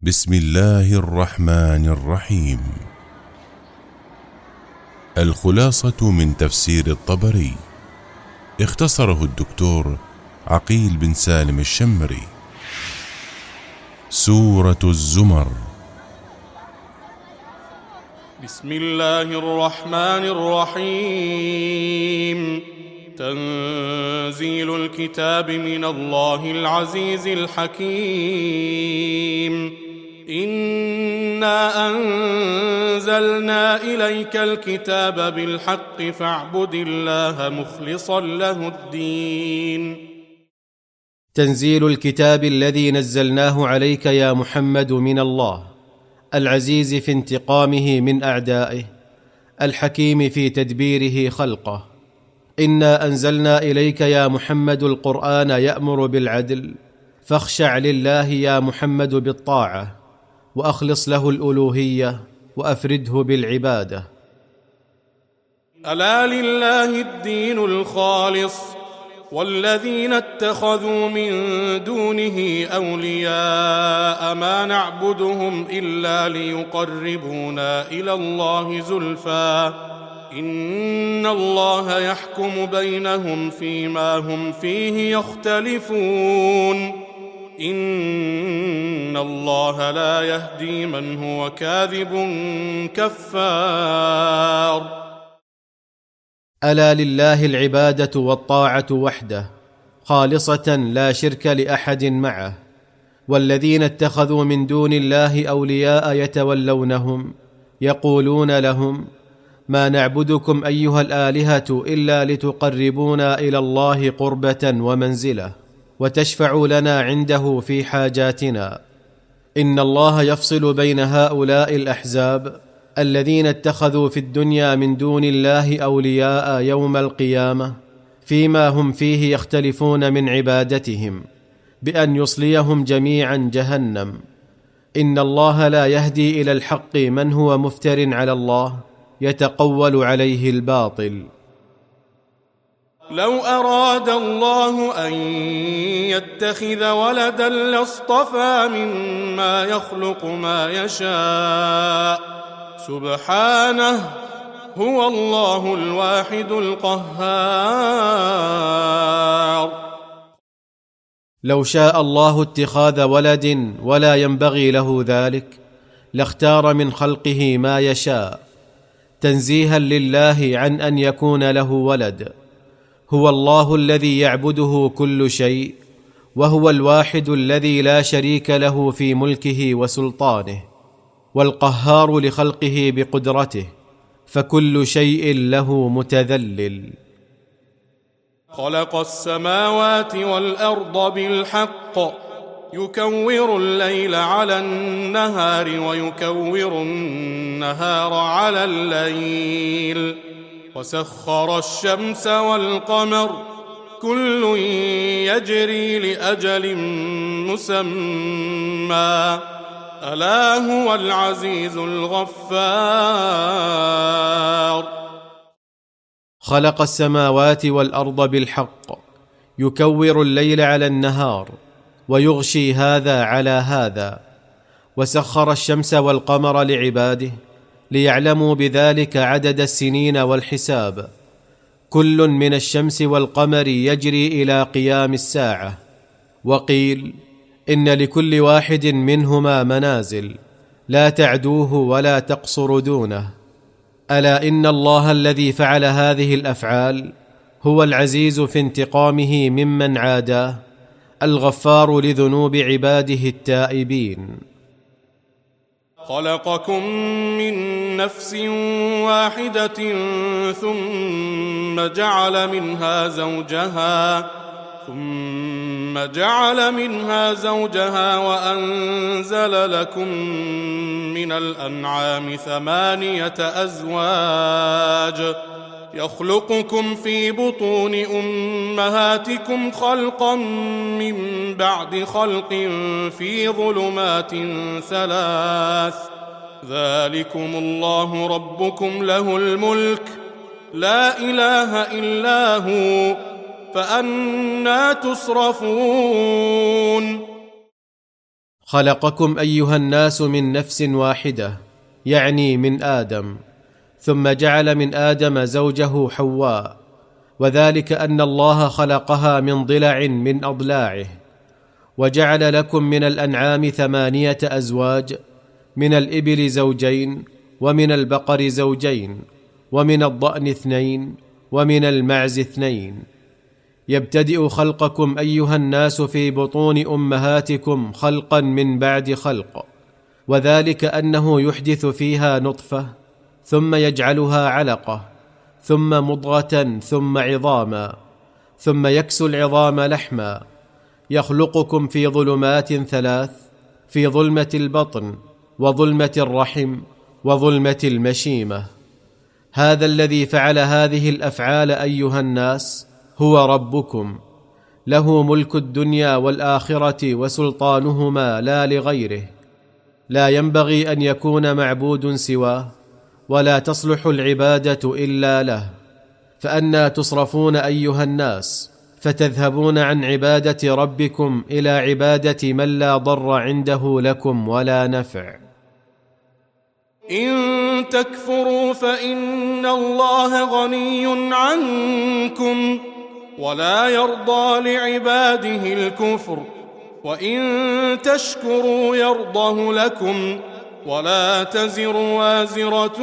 بسم الله الرحمن الرحيم. الخلاصة من تفسير الطبري، اختصره الدكتور عقيل بن سالم الشمري. سورة الزمر. بسم الله الرحمن الرحيم. تنزيل الكتاب من الله العزيز الحكيم. إنا أنزلنا إليك الكتاب بالحق فاعبد الله مخلصا له الدين. تنزيل الكتاب الذي نزلناه عليك يا محمد من الله، العزيز في انتقامه من أعدائه، الحكيم في تدبيره خلقه. إنا أنزلنا إليك يا محمد القرآن يأمر بالعدل، فاخشع لله يا محمد بالطاعة، وأخلص له الألوهية، وأفرده بالعبادة. ألا لله الدين الخالص، والذين اتخذوا من دونه أولياء ما نعبدهم إلا ليقربونا إلى الله زلفى إن الله يحكم بينهم فيما هم فيه يختلفون إن الله لا يهدي من هو كاذب كفار. ألا لله العبادة والطاعة وحده خالصة لا شرك لأحد معه، والذين اتخذوا من دون الله أولياء يتولونهم، يقولون لهم: ما نعبدكم أيها الآلهة إلا لتقربونا إلى الله قربة ومنزلة، وتشفعوا لنا عنده في حاجاتنا. إن الله يفصل بين هؤلاء الأحزاب الذين اتخذوا في الدنيا من دون الله أولياء يوم القيامة فيما هم فيه يختلفون من عبادتهم، بأن يصليهم جميعا جهنم. إن الله لا يهدي إلى الحق من هو مفتر على الله يتقول عليه الباطل. لو أراد الله أن يتخذ ولدا لاصطفى مما يخلق ما يشاء، سبحانه، هو الله الواحد القهار. لو شاء الله اتخاذ ولد ولا ينبغي له ذلك، لاختار من خلقه ما يشاء، تنزيها لله عن أن يكون له ولد. هو الله الذي يعبده كل شيء، وهو الواحد الذي لا شريك له في ملكه وسلطانه، والقهار لخلقه بقدرته، فكل شيء له متذلل. خلق السماوات والأرض بالحق، يكور الليل على النهار ويكور النهار على الليل، وسخر الشمس والقمر، كل يجري لأجل مسمى، ألا هو العزيز الغفار. خلق السماوات والأرض بالحق، يكور الليل على النهار، ويغشي هذا على هذا، وسخر الشمس والقمر لعباده ليعلموا بذلك عدد السنين والحساب. كل من الشمس والقمر يجري إلى قيام الساعة. وقيل إن لكل واحد منهما منازل لا تعدوه ولا تقصر دونه. ألا إن الله الذي فعل هذه الأفعال هو العزيز في انتقامه ممن عاداه، الغفار لذنوب عباده التائبين. خلقكم من نفس واحدة ثم جعل منها زوجها وأنزل لكم من الأنعام 8 أزواج، يخلقكم في بطون أمهاتكم خلقا من بعد خلق في ظلمات 3، ذلكم الله ربكم له الملك، لا إله إلا هو، فأنى تصرفون. خلقكم أيها الناس من نفس واحدة، يعني من آدم، ثم جعل من آدم زوجه حواء، وذلك أن الله خلقها من ضلع من أضلاعه. وجعل لكم من الأنعام 8 أزواج، من الإبل زوجين، ومن البقر زوجين، ومن الضأن 2، ومن المعز 2. يبتدئ خلقكم أيها الناس في بطون أمهاتكم خلقا من بعد خلق، وذلك أنه يحدث فيها نطفة، ثم يجعلها علقة، ثم مضغة، ثم عظاما، ثم يكسو العظام لحما. يخلقكم في ظلمات 3، في ظلمة البطن، وظلمة الرحم، وظلمة المشيمة. هذا الذي فعل هذه الأفعال أيها الناس هو ربكم، له ملك الدنيا والآخرة وسلطانهما لا لغيره. لا ينبغي أن يكون معبود سواه، ولا تصلح العبادة إلا له. فأنى تصرفون أيها الناس، فتذهبون عن عبادة ربكم إلى عبادة من لا ضر عنده لكم ولا نفع. إن تكفروا فإن الله غني عنكم، ولا يرضى لعباده الكفر، وإن تشكروا يرضه لكم، ولا تزر وازرة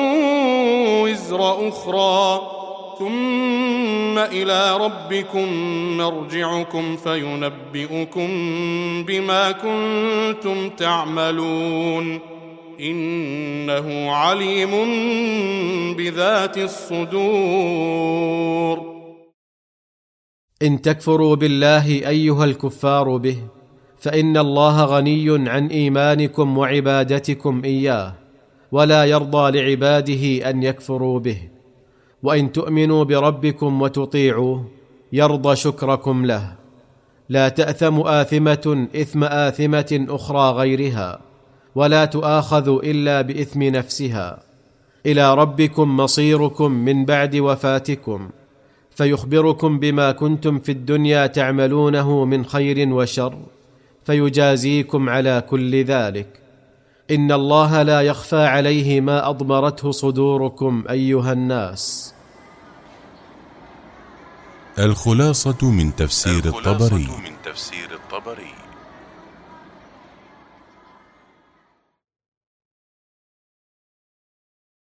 وزر أخرى، ثم إلى ربكم مرجعكم فينبئكم بما كنتم تعملون، إنه عليم بذات الصدور. إن تكفروا بالله أيها الكفار به، فإن الله غني عن إيمانكم وعبادتكم إياه، ولا يرضى لعباده أن يكفروا به. وإن تؤمنوا بربكم وتطيعوه يرضى شكركم له. لا تأثم آثمة إثم آثمة أخرى غيرها، ولا تؤاخذ إلا بإثم نفسها. إلى ربكم مصيركم من بعد وفاتكم، فيخبركم بما كنتم في الدنيا تعملونه من خير وشر، فيجازيكم على كل ذلك. إن الله لا يخفى عليه ما أضمرته صدوركم أيها الناس. الخلاصة من تفسير الطبري.